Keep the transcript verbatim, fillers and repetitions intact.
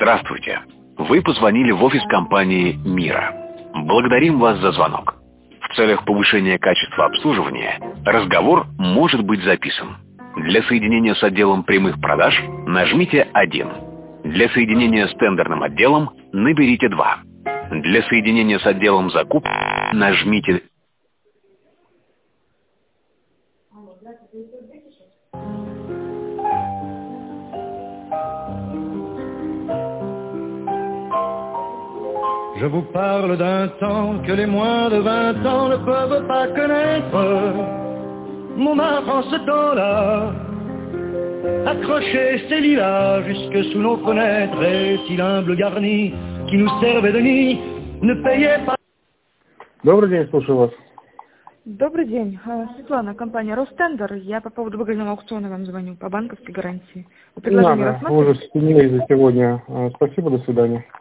Здравствуйте. Вы позвонили в офис компании «Мира». Благодарим вас за звонок. В целях повышения качества обслуживания разговор может быть записан. Для соединения с отделом прямых продаж нажмите один. Для соединения с тендерным отделом наберите два. Для соединения с отделом закупки нажмите. Je vous parle d'un temps que les moins de vingt ans ne peuvent pas connaître. Montmartre en ce temps-là accrochait ses lilas jusque sous nos fenêtres, et si l'humble garni qui nous servait de nid ne payait pas. Добрый день, слушаю вас. Добрый день. Светлана, компания «Ростендер». Я по поводу выгодного аукциона вам звоню по банковской гарантии. Вы предложение Не надо, рассматриваете? вы уже сменили за сегодня. Спасибо, до свидания.